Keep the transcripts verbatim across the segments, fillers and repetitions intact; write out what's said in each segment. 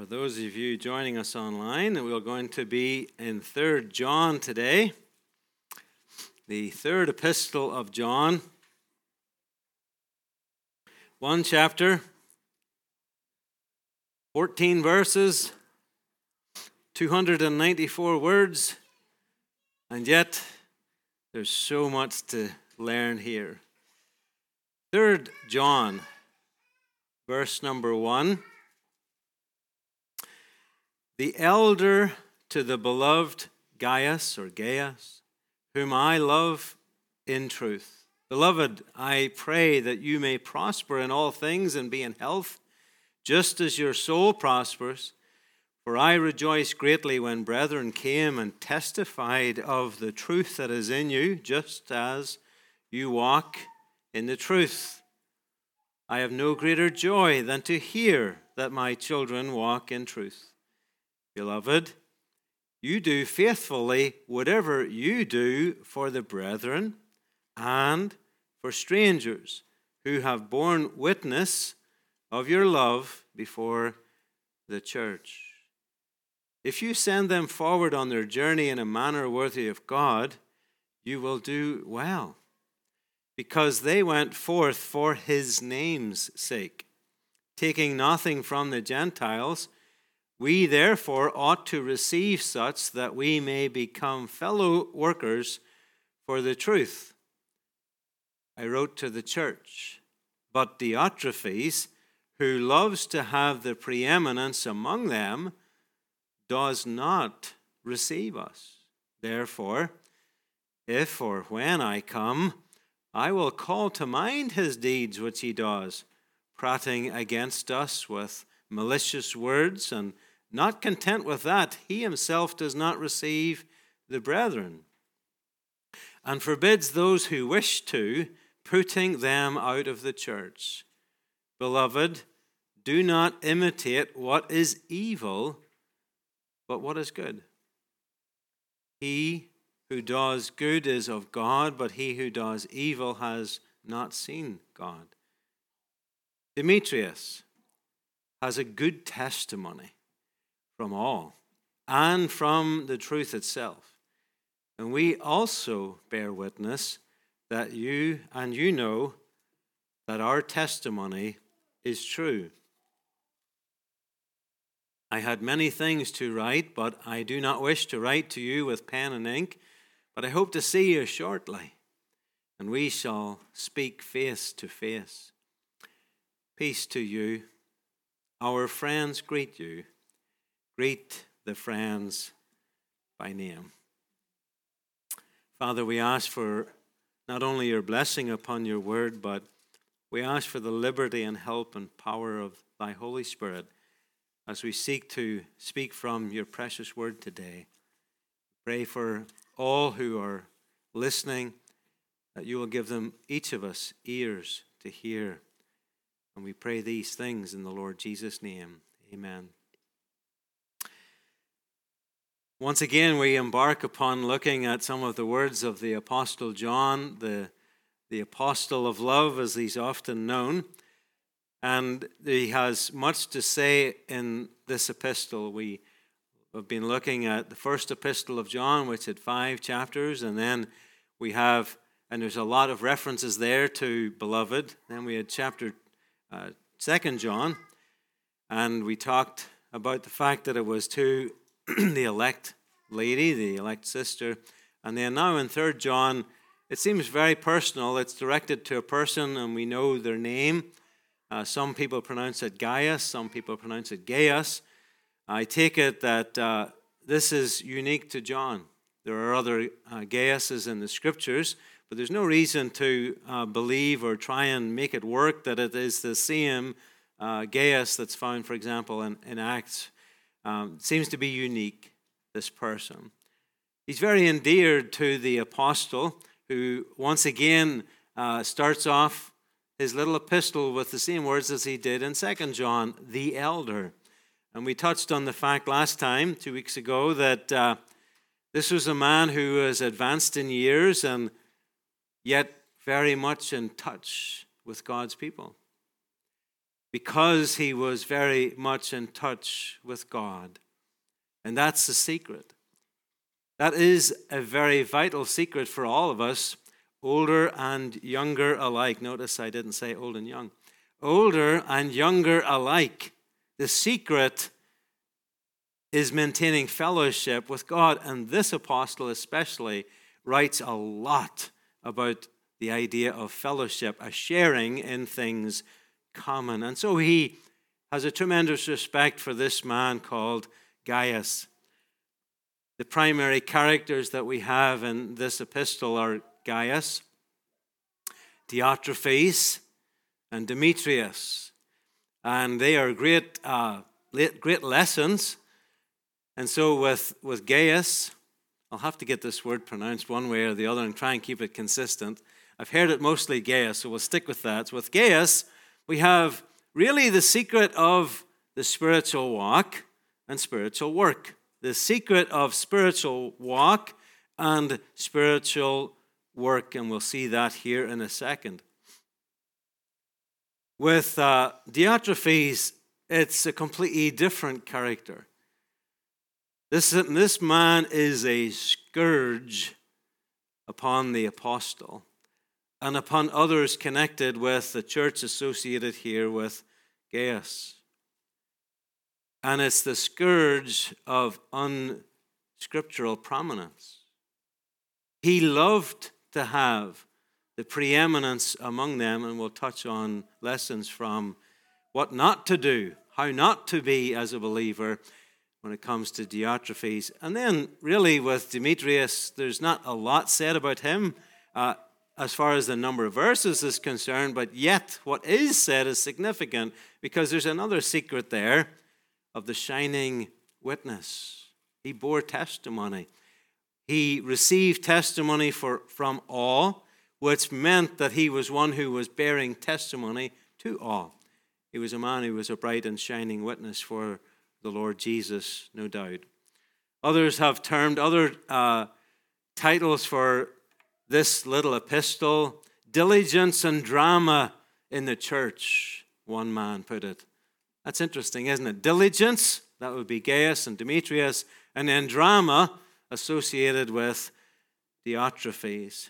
For those of you joining us online, we're going to be in Third John today, the third epistle of John. One chapter, fourteen verses, two hundred ninety-four words, and yet there's so much to learn here. Third John, verse number one. The elder to the beloved Gaius or Gaius, whom I love in truth. Beloved, I pray that you may prosper in all things and be in health, just as your soul prospers. For I rejoice greatly when brethren came and testified of the truth that is in you, just as you walk in the truth. I have no greater joy than to hear that my children walk in truth. Beloved, you do faithfully whatever you do for the brethren and for strangers who have borne witness of your love before the church. If you send them forward on their journey in a manner worthy of God, you will do well, because they went forth for his name's sake, taking nothing from the Gentiles. We therefore ought to receive such that we may become fellow workers for the truth. I wrote to the church, but Diotrephes, who loves to have the preeminence among them, does not receive us. Therefore, if or when I come, I will call to mind his deeds which he does, prating against us with malicious words, and not content with that, he himself does not receive the brethren, and forbids those who wish to, putting them out of the church. Beloved, do not imitate what is evil, but what is good. He who does good is of God, but he who does evil has not seen God. Demetrius has a good testimony from all and from the truth itself. And we also bear witness that you and you know that our testimony is true. I had many things to write, but I do not wish to write to you with pen and ink, but I hope to see you shortly, and we shall speak face to face. Peace to you. Our friends greet you. Greet the friends by name. Father, we ask for not only your blessing upon your word, but we ask for the liberty and help and power of thy Holy Spirit as we seek to speak from your precious word today. Pray for all who are listening, that you will give them, each of us, ears to hear. And we pray these things in the Lord Jesus' name. Amen. Once again, we embark upon looking at some of the words of the Apostle John, the, the Apostle of Love, as he's often known. And he has much to say in this epistle. We have been looking at the first epistle of John, which had five chapters, and then we have, and there's a lot of references there to beloved. Then we had chapter uh, Second John, and we talked about the fact that it was to the elect lady, the elect sister. And then now in Third John, it seems very personal. It's directed to a person, and we know their name. Uh, some people pronounce it Gaius, some people pronounce it Gaius. I take it that uh, this is unique to John. There are other uh, Gaiuses in the scriptures, but there's no reason to uh, believe or try and make it work that it is the same uh, Gaius that's found, for example, in, in Acts. Um, seems to be unique, this person. He's very endeared to the apostle, who once again uh, starts off his little epistle with the same words as he did in Second John, the elder. And we touched on the fact last time, two weeks ago, that uh, this was a man who was advanced in years and yet very much in touch with God's people. because he was very much in touch with God. And that's the secret. That is a very vital secret for all of us, older and younger alike. Notice I didn't say old and young. Older and younger alike. The secret is maintaining fellowship with God. And this apostle especially writes a lot about the idea of fellowship, a sharing in things common. And so he has a tremendous respect for this man called Gaius. The primary characters that we have in this epistle are Gaius, Diotrephes, and Demetrius. And they are great, uh, great lessons. And so with, with Gaius, I'll have to get this word pronounced one way or the other and try and keep it consistent. I've heard it mostly Gaius, so we'll stick with that. So with Gaius, we have really the secret of the spiritual walk and spiritual work. The secret of spiritual walk and spiritual work, and we'll see that here in a second. With uh, Diotrephes, it's a completely different character. This, this man is a scourge upon the apostle and upon others connected with the church associated here with Gaius. And it's the scourge of unscriptural prominence. He loved to have the preeminence among them, and we'll touch on lessons from what not to do, how not to be as a believer when it comes to Diotrephes. And then really with Demetrius, there's not a lot said about him uh, as far as the number of verses is concerned, but yet what is said is significant because there's another secret there of the shining witness. He bore testimony. He received testimony for, from all, which meant that he was one who was bearing testimony to all. He was a man who was a bright and shining witness for the Lord Jesus, no doubt. Others have termed other uh, titles for this little epistle, diligence and drama in the church, one man put it. That's interesting, isn't it? Diligence, that would be Gaius and Demetrius, and then drama associated with Diotrephes.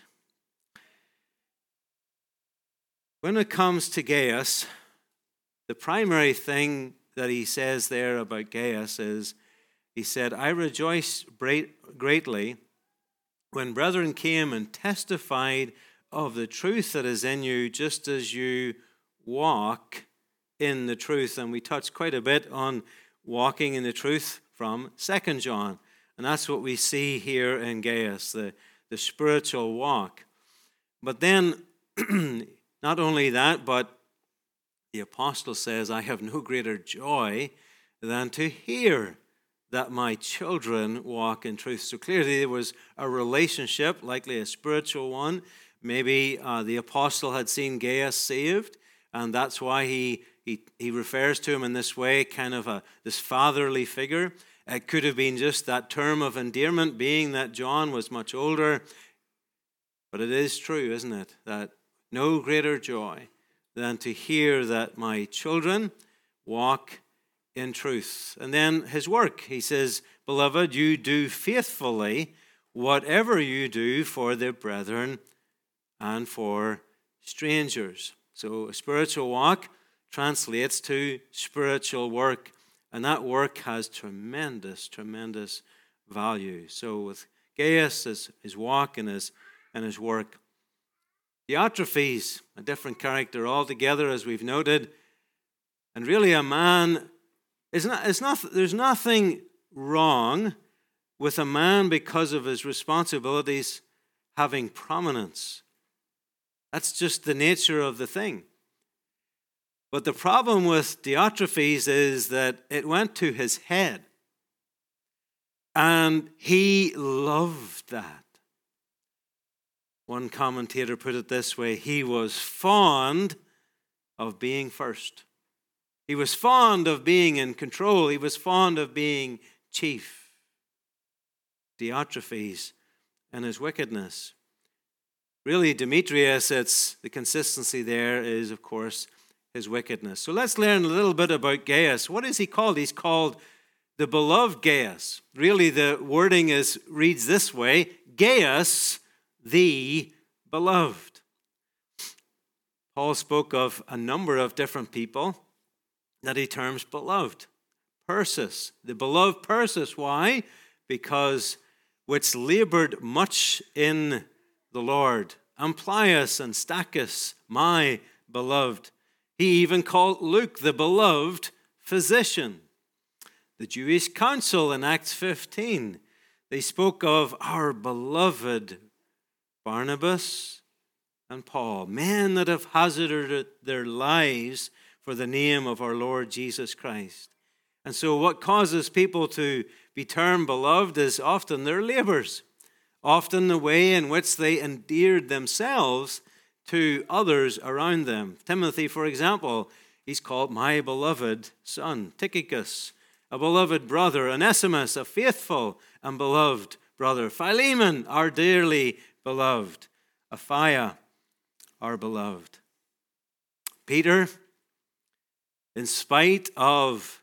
When it comes to Gaius, the primary thing that he says there about Gaius is, he said, I rejoiced greatly when brethren came and testified of the truth that is in you, just as you walk in the truth. And we touched quite a bit on walking in the truth from Second John. And that's what we see here in Gaius, the, the spiritual walk. But then, not only that, but the apostle says, I have no greater joy than to hear that my children walk in truth. So clearly there was a relationship, likely a spiritual one. Maybe uh, the apostle had seen Gaius saved, and that's why he, he, he refers to him in this way, kind of a, this fatherly figure. It could have been just that term of endearment, being that John was much older. But it is true, isn't it, that no greater joy than to hear that my children walk in truth. And then his work, he says, beloved, you do faithfully whatever you do for the brethren and for strangers. So a spiritual walk translates to spiritual work, and that work has tremendous, tremendous value. So with Gaius, his, his walk and his, and his work. Diotrephes, a different character altogether, as we've noted, and really a man, is not, it's not, there's nothing wrong with a man because of his responsibilities having prominence. That's just the nature of the thing. But the problem with Diotrephes is that it went to his head, and he loved that. One commentator put it this way, he was fond of being first. He was fond of being in control. He was fond of being chief. Diotrephes and his wickedness. Really, Demetrius, it's the consistency there is, of course, his wickedness. So let's learn a little bit about Gaius. What is he called? He's called the beloved Gaius. Really, the wording is reads this way: Gaius, the beloved. Paul spoke of a number of different people that he terms beloved. Persis, the beloved Persis. Why? Because which labored much in the Lord. Amplias and Stachys, my beloved. He even called Luke the beloved physician. The Jewish council in Acts fifteen, they spoke of our beloved Barnabas and Paul, men that have hazarded their lives for the name of our Lord Jesus Christ. And so what causes people to be termed beloved is often their labors, often the way in which they endeared themselves to others around them. Timothy, for example, he's called my beloved son. Tychicus, a beloved brother. Onesimus, a faithful and beloved brother. Philemon, our dearly beloved. Apphia, our beloved. Peter, in spite of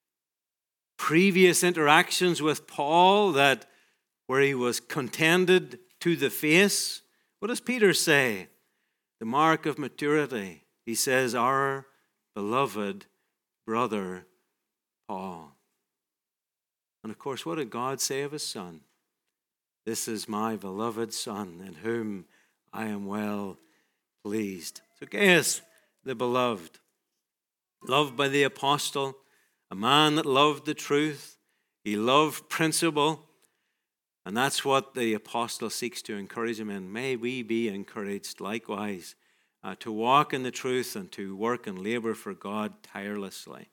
previous interactions with Paul that where he was contended to the face, what does Peter say? The mark of maturity. He says, our beloved brother Paul. And of course, what did God say of his son? This is my beloved son in whom I am well pleased. So Gaius, the beloved, loved by the apostle, a man that loved the truth. He loved principle. And that's what the apostle seeks to encourage him in. May we be encouraged likewise uh, to walk in the truth and to work and labor for God tirelessly.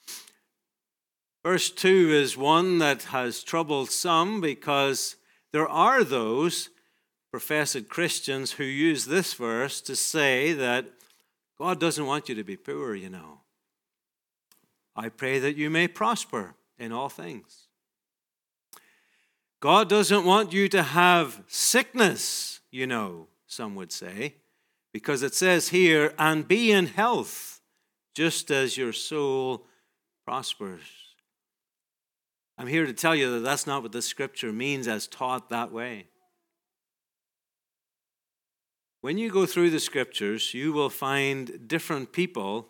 Verse two is one that has troubled some because there are those professed Christians who use this verse to say that God doesn't want you to be poor, you know. I pray that you may prosper in all things. God doesn't want you to have sickness, you know, some would say, because it says here, and be in health, just as your soul prospers. I'm here to tell you that that's not what the scripture means as taught that way. When you go through the scriptures, you will find different people,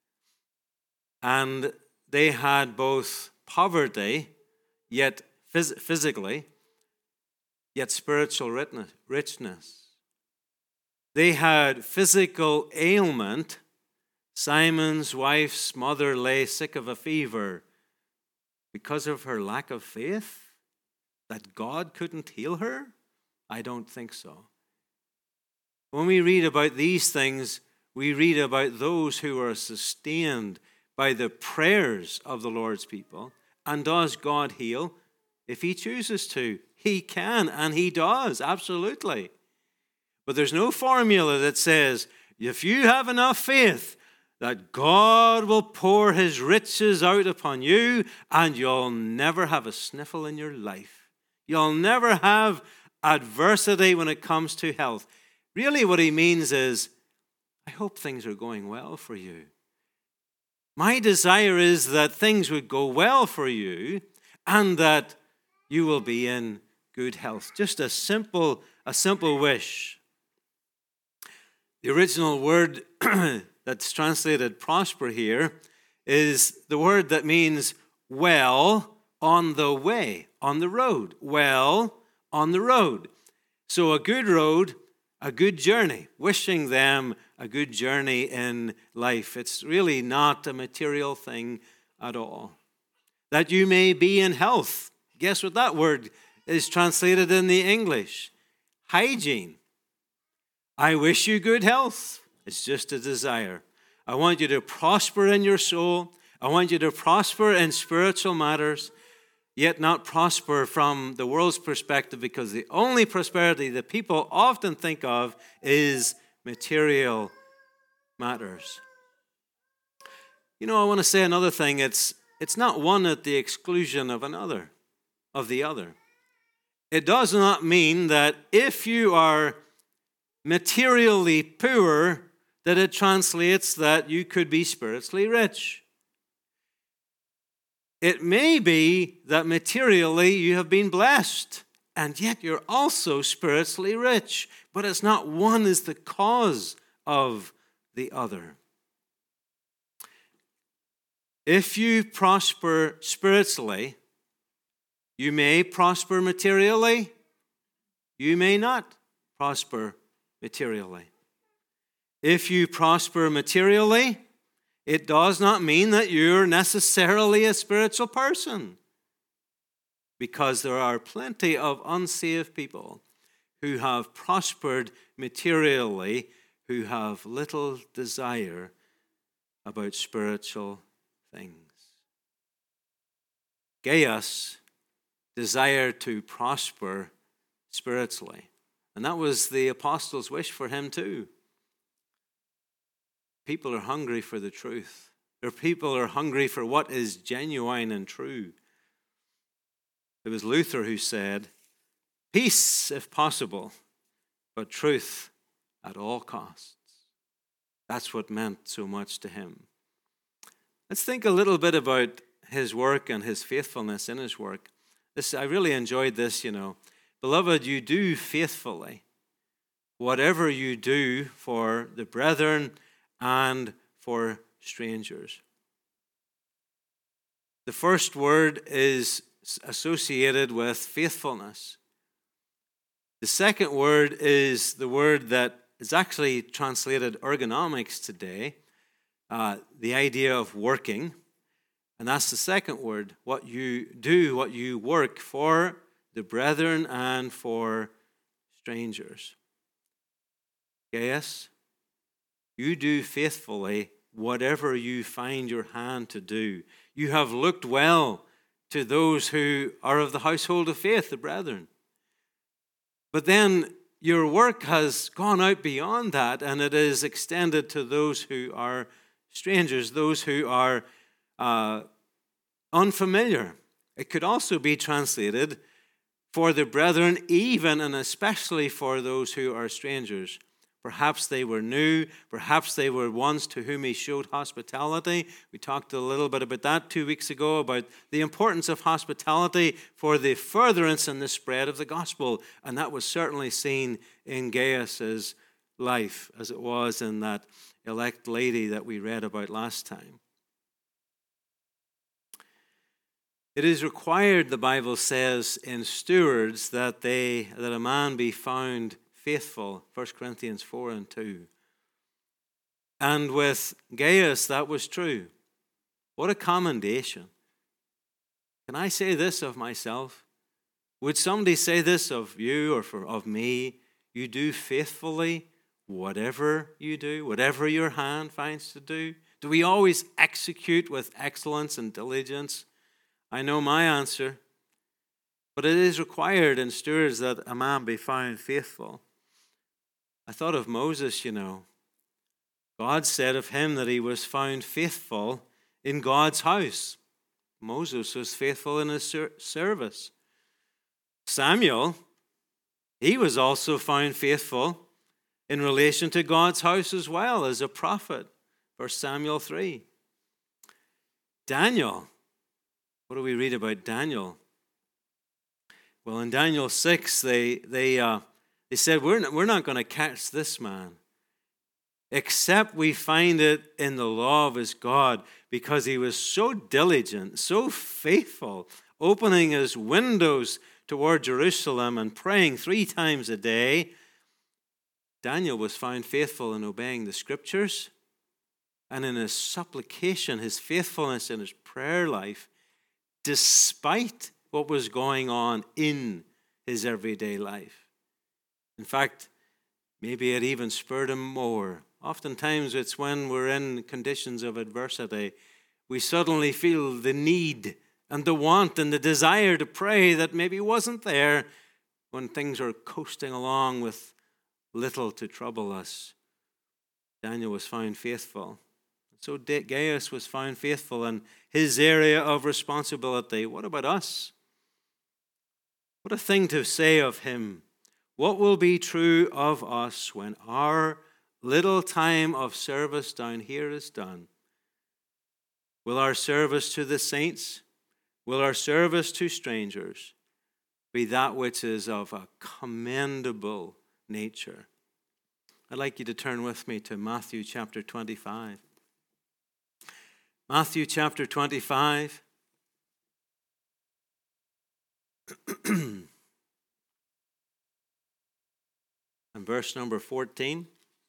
and they had both poverty, yet phys- physically, yet spiritual richness. They had physical ailment. Simon's wife's mother lay sick of a fever because of her lack of faith, that God couldn't heal her? I don't think so. When we read about these things, we read about those who are sustained by the prayers of the Lord's people. And does God heal? If he chooses to, he can, and he does, absolutely. But there's no formula that says, if you have enough faith, that God will pour his riches out upon you, and you'll never have a sniffle in your life. You'll never have adversity when it comes to health. Really what he means is, I hope things are going well for you. My desire is that things would go well for you and that you will be in good health. Just a simple, a simple wish. The original word that's translated prosper here is the word that means well on the way, on the road. Well on the road. So a good road, a good journey, wishing them a good journey in life. It's really not a material thing at all. That you may be in health. Guess what that word is translated in the English? Hygiene. I wish you good health. It's just a desire. I want you to prosper in your soul. I want you to prosper in spiritual matters, yet not prosper from the world's perspective, because the only prosperity that people often think of is material matters. You know, I want to say another thing. It's, it's not one at the exclusion of another, of the other. It does not mean that if you are materially poor, that it translates that you could be spiritually rich. It may be that materially you have been blessed, and yet you're also spiritually rich, but it's not one is the cause of the other. If you prosper spiritually, you may prosper materially, you may not prosper materially. If you prosper materially, it does not mean that you're necessarily a spiritual person, because there are plenty of unsaved people who have prospered materially, who have little desire about spiritual things. Gaius desired to prosper spiritually, and that was the apostles' wish for him too. People are hungry for the truth. Their people are hungry for what is genuine and true. It was Luther who said, "Peace if possible, but truth at all costs." That's what meant so much to him. Let's think a little bit about his work and his faithfulness in his work. This, I really enjoyed this, you know. Beloved, you do faithfully whatever you do for the brethren and for strangers. The first word is associated with faithfulness. The second word is the word that is actually translated ergonomics today, uh, the idea of working. And that's the second word, what you do, what you work for the brethren and for strangers. Gaius, you do faithfully whatever you find your hand to do. You have looked well to those who are of the household of faith, the brethren. But then your work has gone out beyond that, and it is extended to those who are strangers, those who are uh, unfamiliar. It could also be translated for the brethren, even and especially for those who are strangers. Perhaps they were new. Perhaps they were ones to whom he showed hospitality. We talked a little bit about that two weeks ago, about the importance of hospitality for the furtherance and the spread of the gospel. And that was certainly seen in Gaius's life, as it was in that elect lady that we read about last time. It is required, the Bible says, in stewards that they that a man be found faithful, First Corinthians four and two. And with Gaius, that was true. What a commendation. Can I say this of myself? Would somebody say this of you or for, of me? You do faithfully whatever you do, whatever your hand finds to do? Do we always execute with excellence and diligence? I know my answer. But it is required in stewards that a man be found faithful. I thought of Moses, you know. God said of him that he was found faithful in God's house. Moses was faithful in his service. Samuel, he was also found faithful in relation to God's house as well as a prophet. First Samuel three. Daniel, what do we read about Daniel? Well, in Daniel six, they they uh, they said, we're not, we're not going to catch this man, except we find it in the law of his God, because he was so diligent, so faithful, opening his windows toward Jerusalem and praying three times a day. Daniel was found faithful in obeying the scriptures, and in his supplication, his faithfulness in his prayer life, despite what was going on in his everyday life. In fact, maybe it even spurred him more. Oftentimes it's when we're in conditions of adversity, we suddenly feel the need and the want and the desire to pray that maybe wasn't there when things are coasting along with little to trouble us. Daniel was found faithful. So Gaius was found faithful in his area of responsibility. What about us? What a thing to say of him. What will be true of us when our little time of service down here is done, will our service to the saints, will our service to strangers be that which is of a commendable nature? I'd like you to turn with me to Matthew chapter twenty-five. Matthew chapter twenty-five. And verse number fourteen.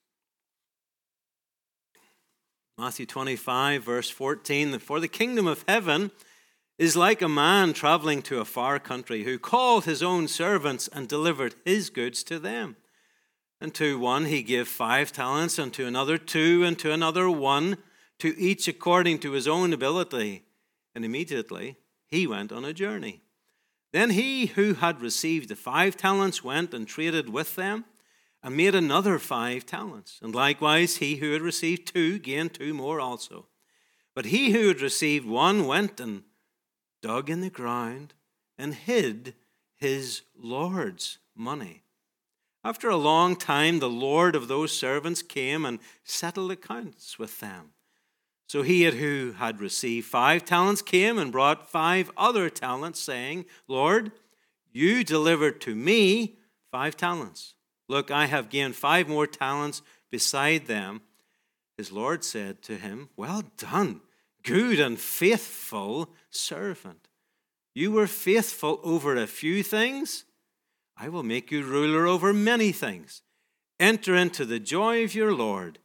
Matthew twenty-five, verse fourteen. For the kingdom of heaven is like a man traveling to a far country, who called his own servants and delivered his goods to them. And to one he gave five talents, and to another two, and to another one, to each according to his own ability. And immediately he went on a journey. Then he who had received the five talents went and traded with them, and made another five talents. And likewise he who had received two gained two more also. But he who had received one went and dug in the ground and hid his Lord's money. After a long time, the Lord of those servants came and settled accounts with them. So he who had received five talents came and brought five other talents, saying, Lord, you delivered to me five talents. Look, I have gained five more talents beside them. His Lord said to him, Well done, good and faithful servant. You were faithful over a few things. I will make you ruler over many things. Enter into the joy of your Lord.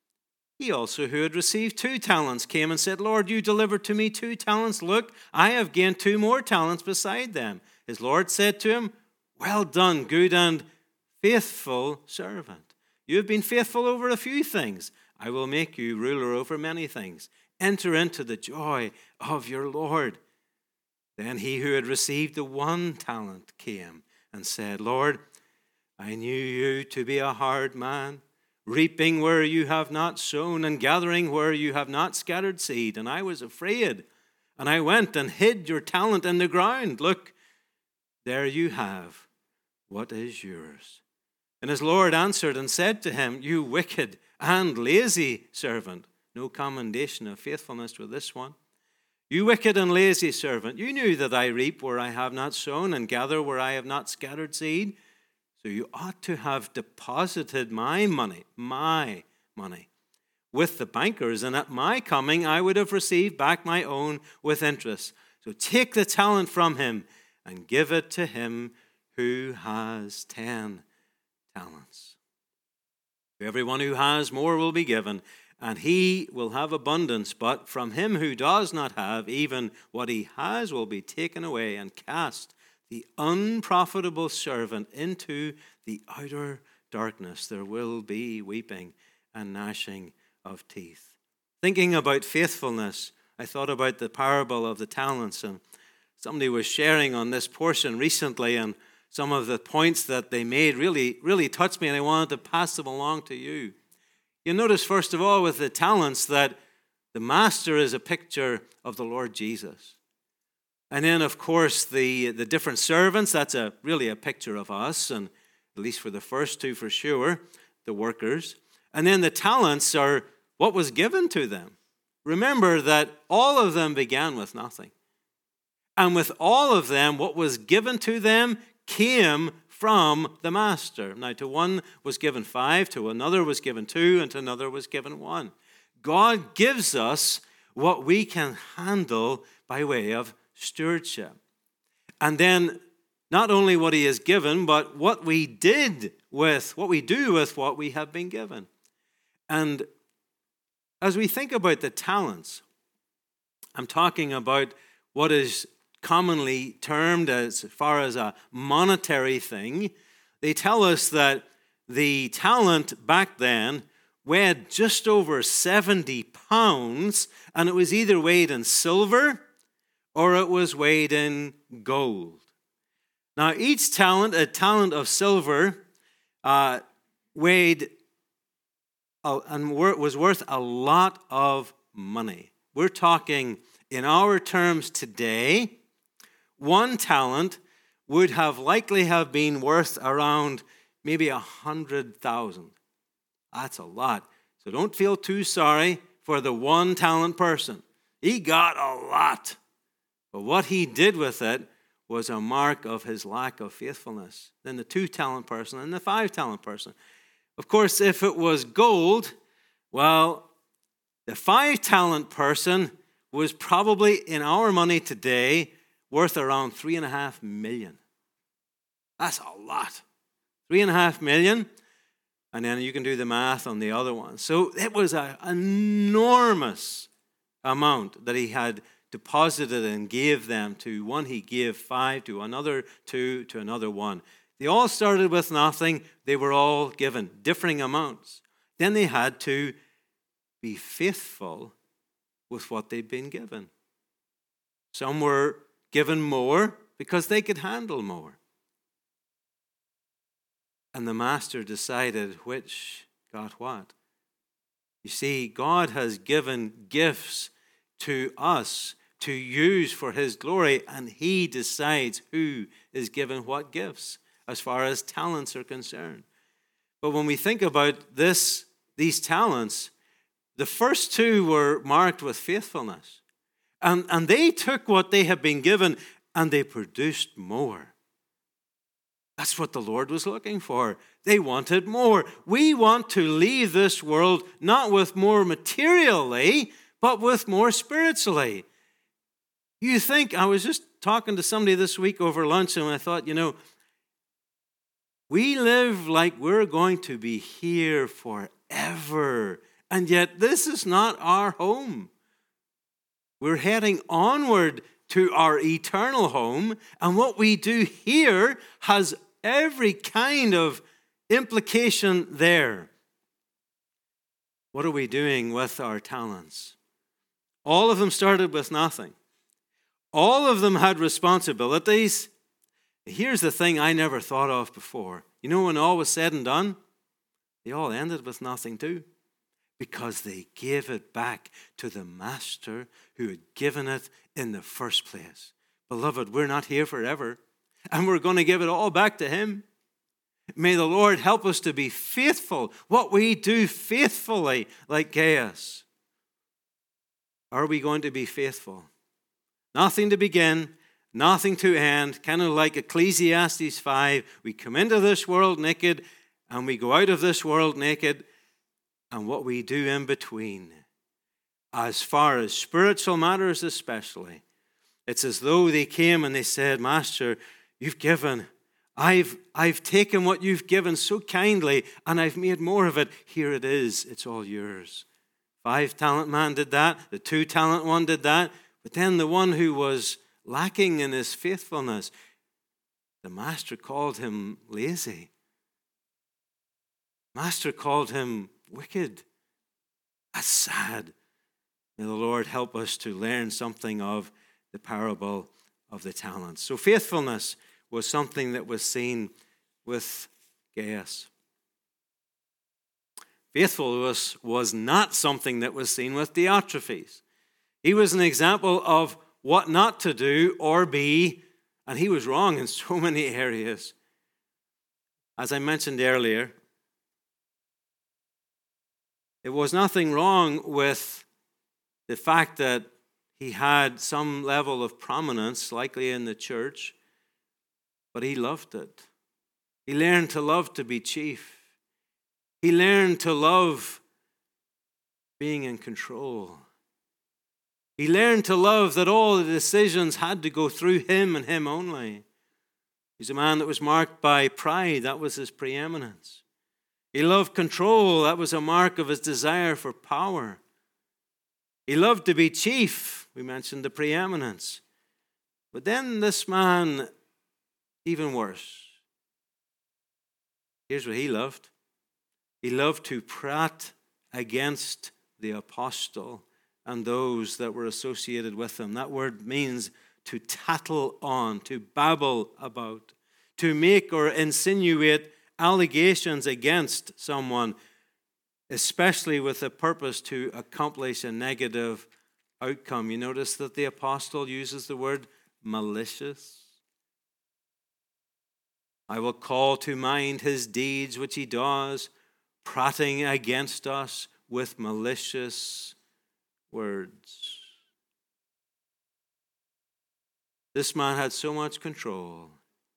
He also, who had received two talents, came and said, Lord, you delivered to me two talents. Look, I have gained two more talents beside them. His Lord said to him, Well done, good and faithful servant. You have been faithful over a few things. I will make you ruler over many things. Enter into the joy of your Lord. Then he who had received the one talent came and said, Lord, I knew you to be a hard man, reaping where you have not sown and gathering where you have not scattered seed. And I was afraid, and I went and hid your talent in the ground. Look, there you have what is yours. And his Lord answered and said to him, You wicked and lazy servant. No commendation of faithfulness with this one. You wicked and lazy servant, you knew that I reap where I have not sown and gather where I have not scattered seed. So you ought to have deposited my money, my money, with the bankers, and at my coming I would have received back my own with interest. So take the talent from him and give it to him who has ten talents. To everyone who has, more will be given, and he will have abundance. But from him who does not have, even what he has will be taken away. And cast the unprofitable servant into the outer darkness. There will be weeping and gnashing of teeth. Thinking about faithfulness, I thought about the parable of the talents, and somebody was sharing on this portion recently, and some of the points that they made really, really touched me, and I wanted to pass them along to you. You notice, first of all, with the talents, that the master is a picture of the Lord Jesus. And then, of course, the, the different servants, that's a really a picture of us, and at least for the first two for sure, the workers. And then the talents are what was given to them. Remember that all of them began with nothing. And with all of them, what was given to them came from the master. Now, to one was given five, to another was given two, and to another was given one. God gives us what we can handle by way of stewardship. And then not only what he has given, but what we did with, what we do with what we have been given. And as we think about the talents, I'm talking about what is commonly termed as far as a monetary thing. They tell us that the talent back then weighed just over seventy pounds, and it was either weighed in silver or it was weighed in gold. Now, each talent, a talent of silver, uh, weighed uh, and was worth a lot of money. We're talking in our terms today, one talent would have likely have been worth around maybe a hundred thousand. That's a lot. So don't feel too sorry for the one talent person. He got a lot. But what he did with it was a mark of his lack of faithfulness. Then the two talent person and the five talent person. Of course, if it was gold, well, the five talent person was probably, in our money today, worth around three and a half million. That's a lot. Three and a half million. And then you can do the math on the other one. So it was an enormous amount that he had deposited and gave them. To one he gave five, to another two, to another one. They all started with nothing. They were all given differing amounts. Then they had to be faithful with what they'd been given. Some were given more because they could handle more. And the master decided which got what. You see, God has given gifts to us to use for his glory, and he decides who is given what gifts as far as talents are concerned. But when we think about this, these talents, the first two were marked with faithfulness. And, and they took what they had been given and they produced more. That's what the Lord was looking for. They wanted more. We want to leave this world not with more materially, but with more spiritually. You think, I was just talking to somebody this week over lunch, and I thought, you know, we live like we're going to be here forever. And yet this is not our home. We're heading onward to our eternal home. And what we do here has every kind of implication there. What are we doing with our talents? All of them started with nothing. All of them had responsibilities. Here's the thing I never thought of before. You know, when all was said and done, they all ended with nothing too. Because they gave it back to the master who had given it in the first place. Beloved, we're not here forever, and we're going to give it all back to him. May the Lord help us to be faithful, what we do faithfully, like Gaius. Are we going to be faithful? Nothing to begin, nothing to end, kind of like Ecclesiastes five. We come into this world naked, and we go out of this world naked. And what we do in between, as far as spiritual matters especially, it's as though they came and they said, Master, you've given. I've, I've taken what you've given so kindly, and I've made more of it. Here it is. It's all yours. Five talent man did that. The two talent one did that. But then the one who was lacking in his faithfulness, the master called him lazy. Master called him wicked. That's sad. May the Lord help us to learn something of the parable of the talents. So faithfulness was something that was seen with Gaius. Faithfulness was not something that was seen with Diotrephes. He was an example of what not to do or be, and he was wrong in so many areas. As I mentioned earlier, it was nothing wrong with the fact that he had some level of prominence, likely in the church, but he loved it. He learned to love to be chief. He learned to love being in control. He learned to love that all the decisions had to go through him and him only. He's a man that was marked by pride. That was his preeminence. He loved control. That was a mark of his desire for power. He loved to be chief. We mentioned the preeminence. But then this man, even worse. Here's what he loved. He loved to prate against the apostle and those that were associated with him. That word means to tattle on, to babble about, to make or insinuate allegations against someone, especially with the purpose to accomplish a negative outcome. You notice that the apostle uses the word malicious. I will call to mind his deeds which he does prating against us with malicious words. This man had so much control.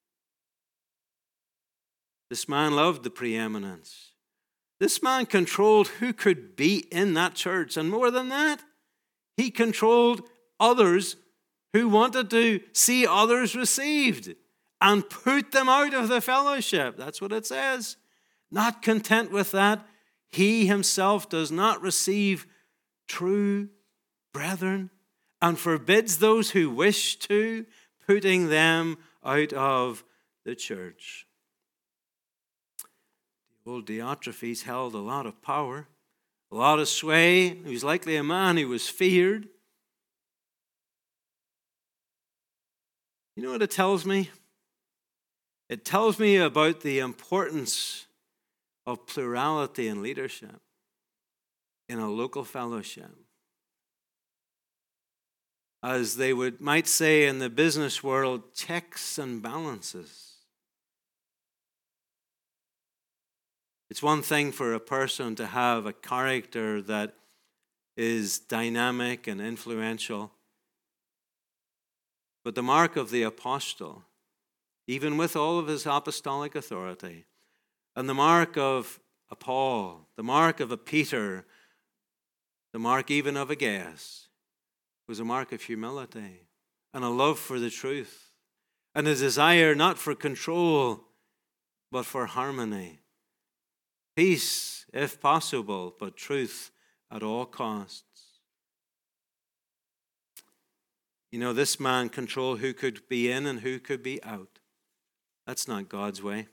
This man loved the preeminence. This man controlled who could be in that church. And more than that, he controlled others who wanted to see others received and put them out of the fellowship. That's what it says. Not content with that, he himself does not receive true brethren and forbids those who wish to, putting them out of the church. The old Diotrephes held a lot of power, a lot of sway. He was likely a man who was feared. You know what it tells me? It tells me about the importance of plurality in leadership in a local fellowship. As they would might say in the business world, checks and balances. It's one thing for a person to have a character that is dynamic and influential. But the mark of the apostle, even with all of his apostolic authority, and the mark of a Paul, the mark of a Peter, the mark even of a Gaius, was a mark of humility and a love for the truth and a desire not for control, but for harmony. Peace, if possible, but truth at all costs. You know, this man controlled who could be in and who could be out. That's not God's way.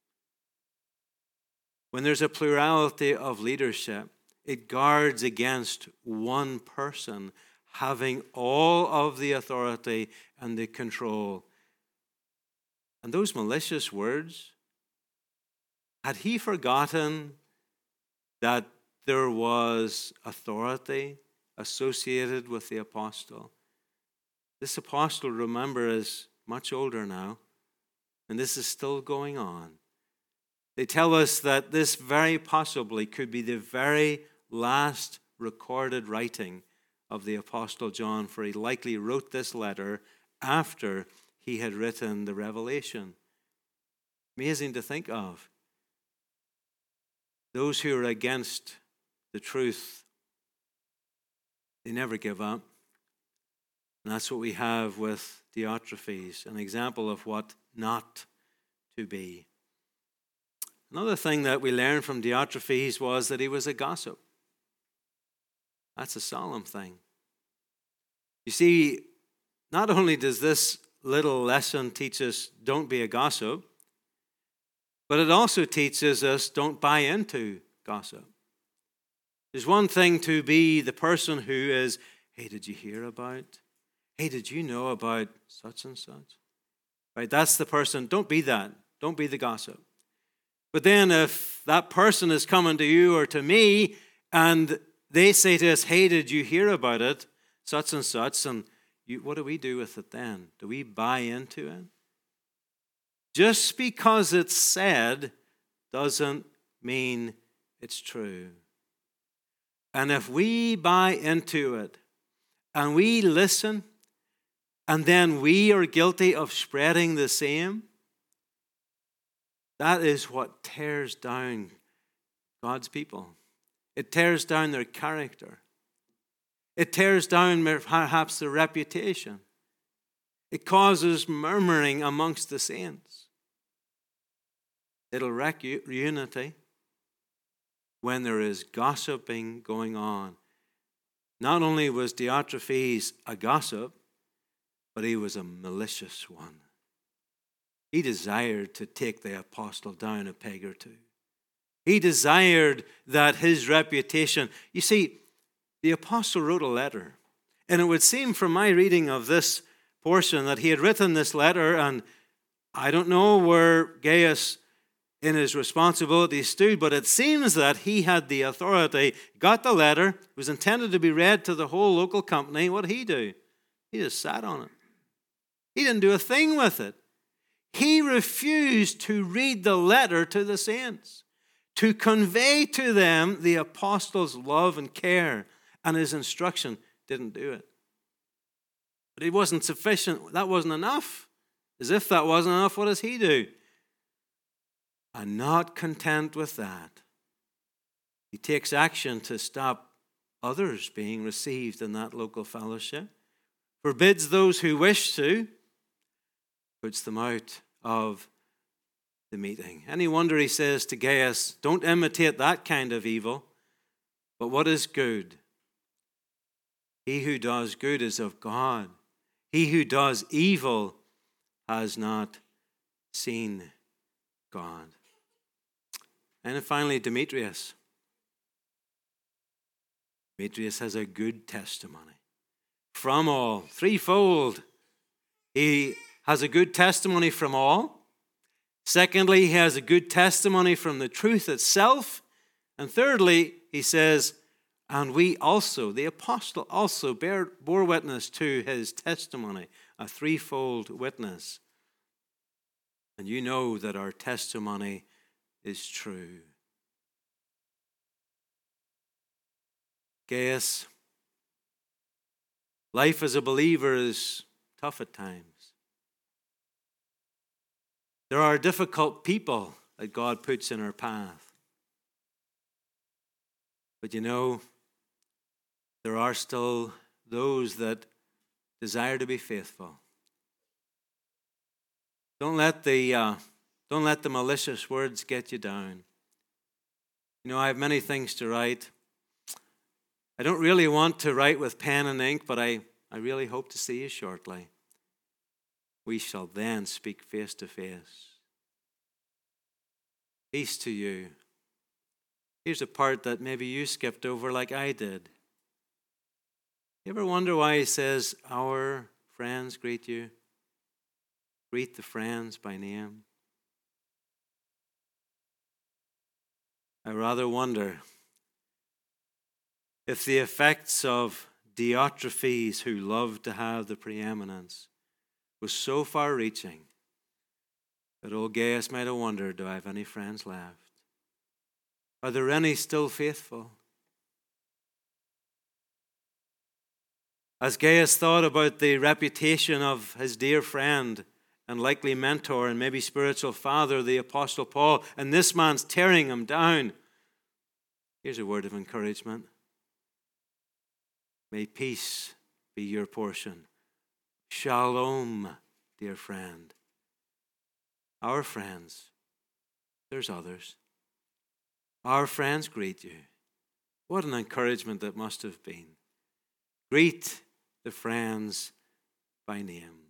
When there's a plurality of leadership, it guards against one person having all of the authority and the control. And those malicious words, had he forgotten that there was authority associated with the apostle? This apostle, remember, is much older now, and this is still going on. They tell us that this very possibly could be the very last recorded writing of the Apostle John, for he likely wrote this letter after he had written the Revelation. Amazing to think of. Those who are against the truth, they never give up. And that's what we have with Diotrephes, an example of what not to be. Another thing that we learned from Diotrephes was that he was a gossip. That's a solemn thing. You see, not only does this little lesson teach us don't be a gossip, but it also teaches us don't buy into gossip. There's one thing to be the person who is, hey, did you hear about? Hey, did you know about such and such? Right? That's the person. Don't be that. Don't be the gossip. But then if that person is coming to you or to me and they say to us, hey, did you hear about it? Such and such. And you, what do we do with it then? Do we buy into it? Just because it's said doesn't mean it's true. And if we buy into it and we listen, and then we are guilty of spreading the same, that is what tears down God's people. It tears down their character. It tears down perhaps their reputation. It causes murmuring amongst the saints. It'll wreck unity when there is gossiping going on. Not only was Diotrephes a gossip, but he was a malicious one. He desired to take the apostle down a peg or two. He desired that his reputation... You see, the apostle wrote a letter, and it would seem from my reading of this portion that he had written this letter, and I don't know where Gaius in his responsibility stood, but it seems that he had the authority, got the letter, it was intended to be read to the whole local company. What did he do? He just sat on it. He didn't do a thing with it. He refused to read the letter to the saints, to convey to them the apostles' love and care, and his instruction. Didn't do it. But it wasn't sufficient. That wasn't enough. As if that wasn't enough, what does he do? And not content with that, he takes action to stop others being received in that local fellowship, forbids those who wish to, puts them out of the meeting. Any wonder he says to Gaius, don't imitate that kind of evil, but what is good? He who does good is of God. He who does evil has not seen God. And then finally, Demetrius. Demetrius has a good testimony from all, threefold. He has a good testimony from all. Secondly, he has a good testimony from the truth itself. And thirdly, he says, and we also, the apostle also bear, bore witness to his testimony, a threefold witness. And you know that our testimony is true. Gaius, life as a believer is tough at times. There are difficult people that God puts in our path. But you know, there are still those that desire to be faithful. Don't let the uh, don't let the malicious words get you down. You know, I have many things to write. I don't really want to write with pen and ink, but I, I really hope to see you shortly. We shall then speak face to face. Peace to you. Here's a part that maybe you skipped over like I did. You ever wonder why he says, our friends greet you? Greet the friends by name. I rather wonder if the effects of Diotrephes, who loved to have the preeminence, was so far-reaching that old Gaius might have wondered, do I have any friends left? Are there any still faithful? As Gaius thought about the reputation of his dear friend and likely mentor and maybe spiritual father, the Apostle Paul, and this man's tearing him down, here's a word of encouragement. May peace be your portion. Shalom, dear friend. Our friends, there's others. Our friends greet you. What an encouragement that must have been. Greet the friends by name.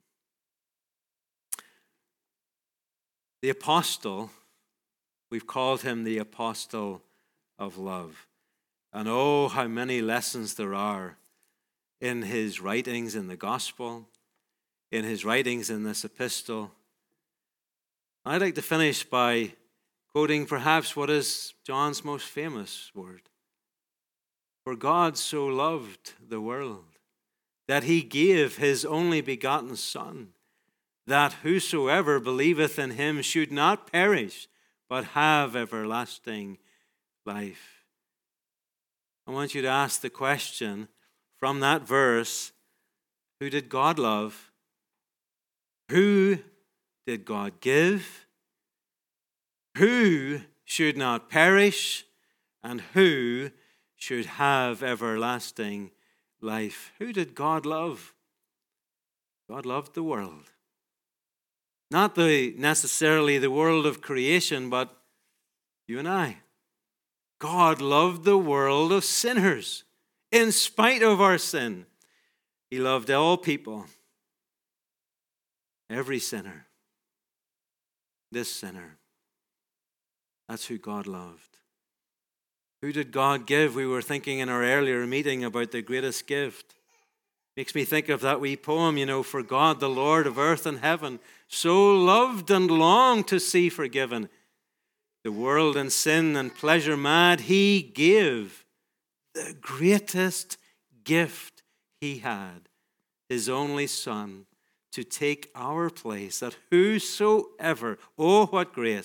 The apostle, we've called him the apostle of love. And oh, how many lessons there are in his writings in the gospel, in his writings in this epistle. I'd like to finish by quoting perhaps what is John's most famous word. For God so loved the world that he gave his only begotten Son, that whosoever believeth in him should not perish, but have everlasting life. I want you to ask the question from that verse, who did God love? Who did God give? Who should not perish? And who should have everlasting life? Who did God love? God loved the world. Not the necessarily the world of creation, but you and I. God loved the world of sinners. In spite of our sin, he loved all people. Every sinner. This sinner. That's who God loved. Who did God give? We were thinking in our earlier meeting about the greatest gift. Makes me think of that wee poem, you know, for God, the Lord of earth and heaven, so loved and longed to see forgiven. The world in sin and pleasure mad, he gave the greatest gift he had, his only Son, to take our place, that whosoever, oh what grace,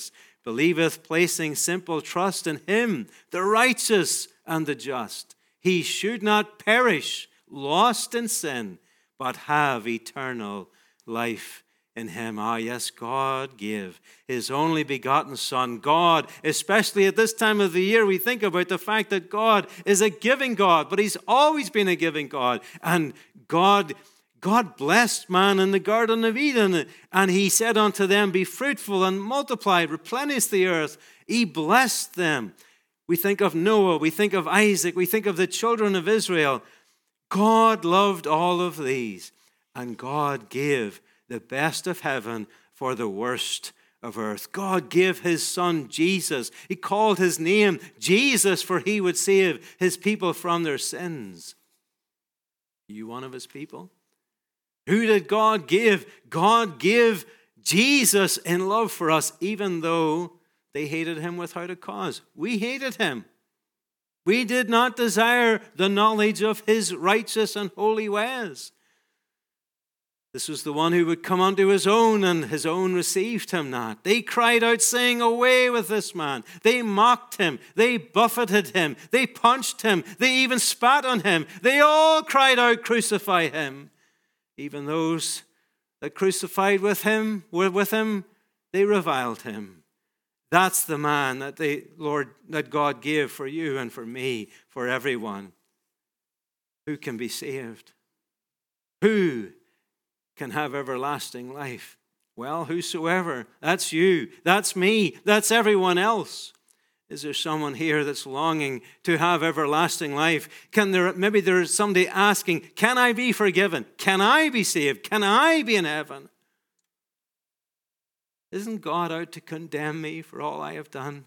believeth, placing simple trust in him, the righteous and the just, he should not perish, lost in sin, but have eternal life in him. Ah, yes, God gave his only begotten Son. God, especially at this time of the year, we think about the fact that God is a giving God, but he's always been a giving God. And God, God blessed man in the Garden of Eden, and he said unto them, be fruitful and multiply, replenish the earth. He blessed them. We think of Noah, we think of Isaac, we think of the children of Israel. God loved all of these, and God gave the best of heaven for the worst of earth. God gave his Son Jesus. He called his name Jesus, for he would save his people from their sins. Are you one of his people? Who did God give? God gave Jesus in love for us, even though they hated him without a cause. We hated him. We did not desire the knowledge of his righteous and holy ways. This was the one who would come unto his own, and his own received him not. They cried out, saying, away with this man. They mocked him. They buffeted him. They punched him. They even spat on him. They all cried out, crucify him. Even those that crucified with him, were with him, they reviled him. That's the man that the Lord, that God gave for you and for me, for everyone. Who can be saved? Who can have everlasting life? Well, whosoever. That's you. That's me. That's everyone else. Is there someone here that's longing to have everlasting life? Can there, maybe there's somebody asking, can I be forgiven? Can I be saved? Can I be in heaven? Isn't God out to condemn me for all I have done?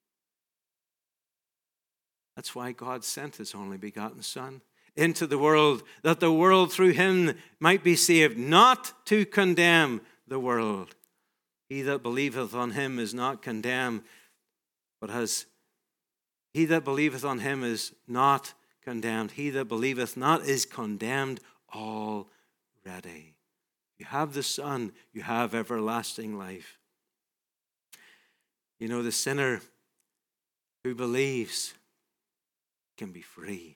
That's why God sent his only begotten Son into the world, that the world through him might be saved, not to condemn the world. He that believeth on him is not condemned, but has he that believeth on him is not condemned. He that believeth not is condemned already. You have the Son, you have everlasting life. You know, the sinner who believes can be free.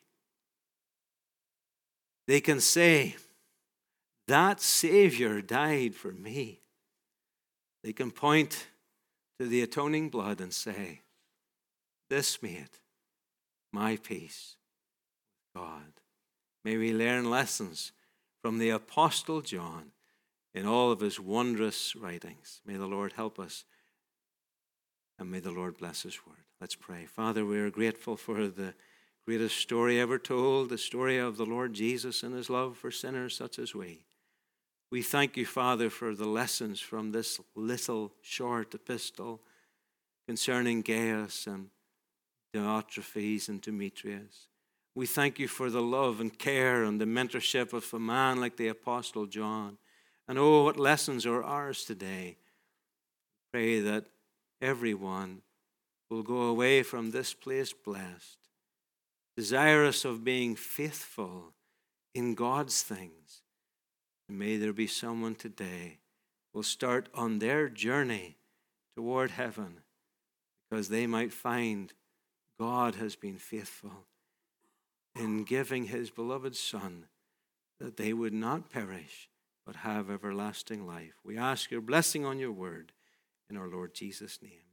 They can say, that Savior died for me. They can point to the atoning blood and say, this made my peace with God. May we learn lessons from the Apostle John in all of his wondrous writings. May the Lord help us, and may the Lord bless his word. Let's pray. Father, we are grateful for the greatest story ever told, the story of the Lord Jesus and his love for sinners such as we. We thank you, Father, for the lessons from this little short epistle concerning Gaius and Diotrephes and Demetrius. We thank you for the love and care and the mentorship of a man like the Apostle John. And oh, what lessons are ours today. Pray that everyone will go away from this place blessed, desirous of being faithful in God's things. And may there be someone today who will start on their journey toward heaven, because they might find God has been faithful in giving his beloved Son, that they would not perish but have everlasting life. We ask your blessing on your word in our Lord Jesus' name.